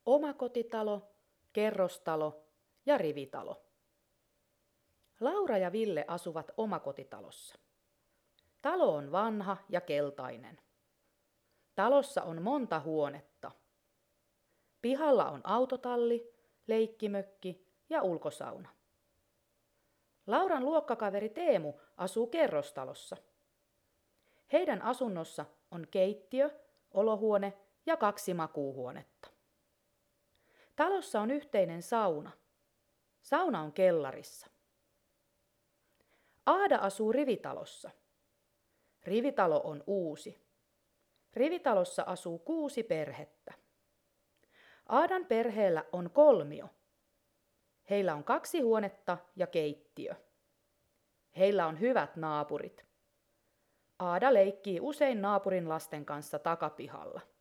Omakotitalo, kerrostalo ja rivitalo. Laura ja Ville asuvat omakotitalossa. Talo on vanha ja keltainen. Talossa on monta huonetta. Pihalla on autotalli, leikkimökki ja ulkosauna. Lauran luokkakaveri Teemu asuu kerrostalossa. Heidän asunnossa on keittiö, olohuone ja 2 makuuhuonetta. Talossa on yhteinen sauna. Sauna on kellarissa. Aada asuu rivitalossa. Rivitalo on uusi. Rivitalossa asuu 6 perhettä. Aadan perheellä on 3. Heillä on 2 huonetta ja keittiö. Heillä on hyvät naapurit. Aada leikkii usein naapurin lasten kanssa takapihalla.